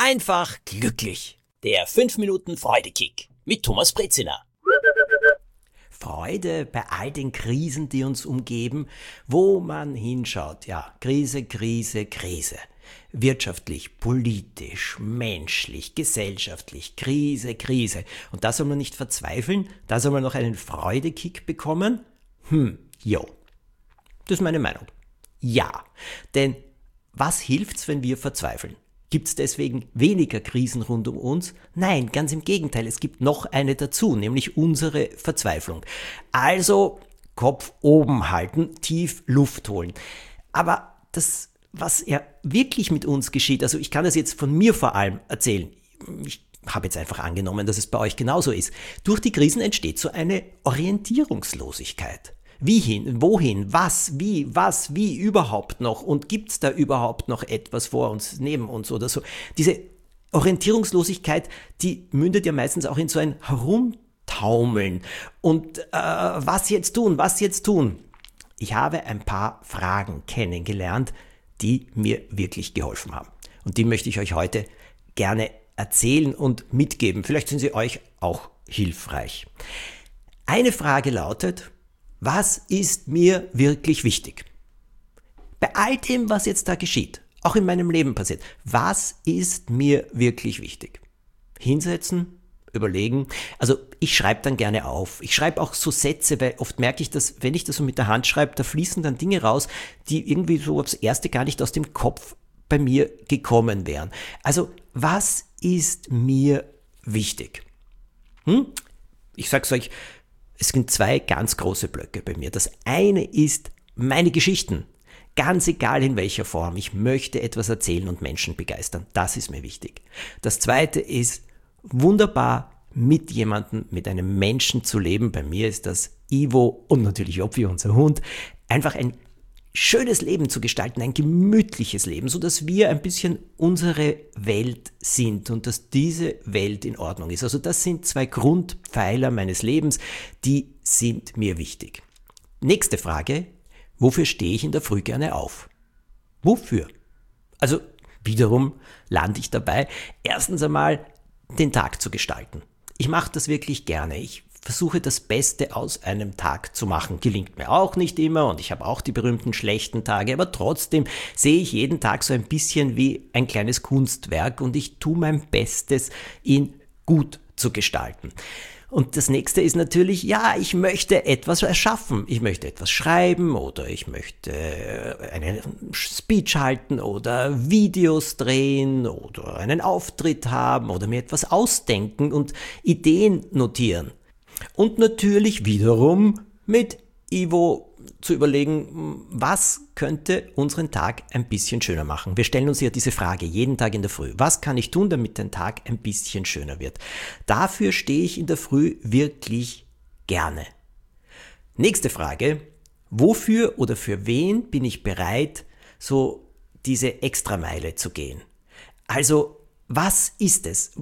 einfach glücklich. Der 5 Minuten Freudekick mit Thomas Brezina. Freude bei all den Krisen, die uns umgeben, wo man hinschaut. Ja, Krise, Krise, Krise. Wirtschaftlich, politisch, menschlich, gesellschaftlich, Krise, Krise. Und da soll man nicht verzweifeln, da soll man noch einen Freudekick bekommen. Jo. Das ist meine Meinung. Ja, denn was hilft's, wenn wir verzweifeln? Gibt's deswegen weniger Krisen rund um uns? Nein, ganz im Gegenteil, es gibt noch eine dazu, nämlich unsere Verzweiflung. Also Kopf oben halten, tief Luft holen. Aber das, was ja wirklich mit uns geschieht, also ich kann das jetzt von mir vor allem erzählen, ich habe jetzt einfach angenommen, dass es bei euch genauso ist. Durch die Krisen entsteht so eine Orientierungslosigkeit. Wie hin, wohin, was, wie überhaupt noch und gibt's da überhaupt noch etwas vor uns, neben uns oder so. Diese Orientierungslosigkeit, die mündet ja meistens auch in so ein Herumtaumeln und was jetzt tun. Ich habe ein paar Fragen kennengelernt, die mir wirklich geholfen haben und die möchte ich euch heute gerne erzählen und mitgeben. Vielleicht sind sie euch auch hilfreich. Eine Frage lautet: Was ist mir wirklich wichtig? Bei all dem, was jetzt da geschieht, auch in meinem Leben passiert, was ist mir wirklich wichtig? Hinsetzen, überlegen. Also ich schreibe dann gerne auf. Ich schreibe auch so Sätze, weil oft merke ich, dass wenn ich das so mit der Hand schreibe, da fließen dann Dinge raus, die irgendwie so aufs Erste gar nicht aus dem Kopf bei mir gekommen wären. Also was ist mir wichtig? Ich sag's euch, es sind zwei ganz große Blöcke bei mir. Das eine ist meine Geschichten. Ganz egal in welcher Form. Ich möchte etwas erzählen und Menschen begeistern. Das ist mir wichtig. Das zweite ist wunderbar mit jemandem, mit einem Menschen zu leben. Bei mir ist das Ivo und natürlich Opfi, unser Hund. Einfach ein schönes Leben zu gestalten, ein gemütliches Leben, so dass wir ein bisschen unsere Welt sind und dass diese Welt in Ordnung ist. Also das sind zwei Grundpfeiler meines Lebens, die sind mir wichtig. Nächste Frage: Wofür stehe ich in der Früh gerne auf? Wofür? Also wiederum lande ich dabei, erstens einmal den Tag zu gestalten. Ich mache das wirklich gerne. Ich versuche das Beste aus einem Tag zu machen. Gelingt mir auch nicht immer und ich habe auch die berühmten schlechten Tage, aber trotzdem sehe ich jeden Tag so ein bisschen wie ein kleines Kunstwerk und ich tue mein Bestes, ihn gut zu gestalten. Und das nächste ist natürlich, ja, ich möchte etwas erschaffen. Ich möchte etwas schreiben oder ich möchte einen Speech halten oder Videos drehen oder einen Auftritt haben oder mir etwas ausdenken und Ideen notieren. Und natürlich wiederum mit Ivo zu überlegen, was könnte unseren Tag ein bisschen schöner machen. Wir stellen uns ja diese Frage jeden Tag in der Früh. Was kann ich tun, damit der Tag ein bisschen schöner wird? Dafür stehe ich in der Früh wirklich gerne. Nächste Frage: Wofür oder für wen bin ich bereit, so diese Extrameile zu gehen? Also, was ist es?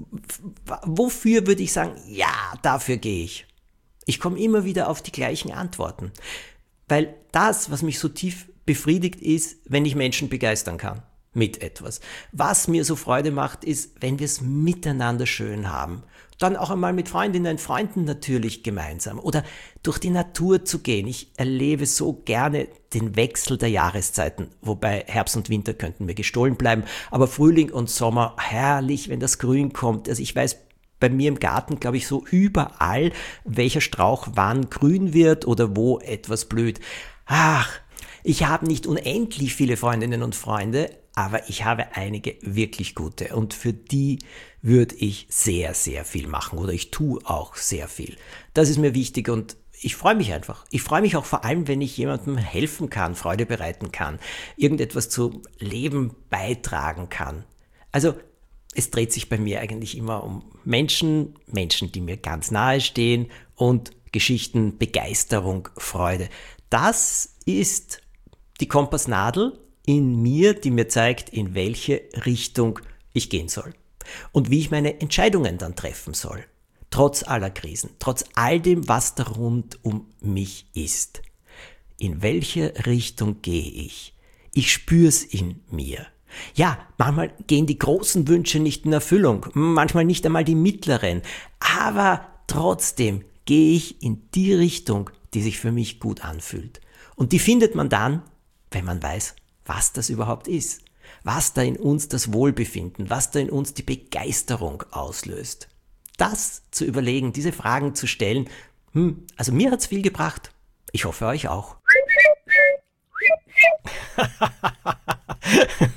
Wofür würde ich sagen, ja, dafür gehe ich? Ich komme immer wieder auf die gleichen Antworten, weil das, was mich so tief befriedigt, ist, wenn ich Menschen begeistern kann mit etwas. Was mir so Freude macht, ist, wenn wir es miteinander schön haben. Dann auch einmal mit Freundinnen und Freunden natürlich gemeinsam oder durch die Natur zu gehen. Ich erlebe so gerne den Wechsel der Jahreszeiten, wobei Herbst und Winter könnten mir gestohlen bleiben, aber Frühling und Sommer, herrlich, wenn das Grün kommt. Also ich weiß bei mir im Garten, glaube ich, so überall, welcher Strauch wann grün wird oder wo etwas blüht. Ach, ich habe nicht unendlich viele Freundinnen und Freunde, aber ich habe einige wirklich gute und für die würde ich sehr, sehr viel machen oder ich tue auch sehr viel. Das ist mir wichtig und ich freue mich einfach. Ich freue mich auch vor allem, wenn ich jemandem helfen kann, Freude bereiten kann, irgendetwas zum Leben beitragen kann. Also es dreht sich bei mir eigentlich immer um Menschen, die mir ganz nahe stehen und Geschichten, Begeisterung, Freude. Das ist die Kompassnadel in mir, die mir zeigt, in welche Richtung ich gehen soll und wie ich meine Entscheidungen dann treffen soll. Trotz aller Krisen, trotz all dem, was da rund um mich ist. In welche Richtung gehe ich? Ich spür's in mir. Ja, manchmal gehen die großen Wünsche nicht in Erfüllung, manchmal nicht einmal die mittleren, aber trotzdem gehe ich in die Richtung, die sich für mich gut anfühlt. Und die findet man dann, wenn man weiß, was das überhaupt ist, was da in uns das Wohlbefinden, was da in uns die Begeisterung auslöst. Das zu überlegen, diese Fragen zu stellen, also mir hat's viel gebracht. Ich hoffe euch auch.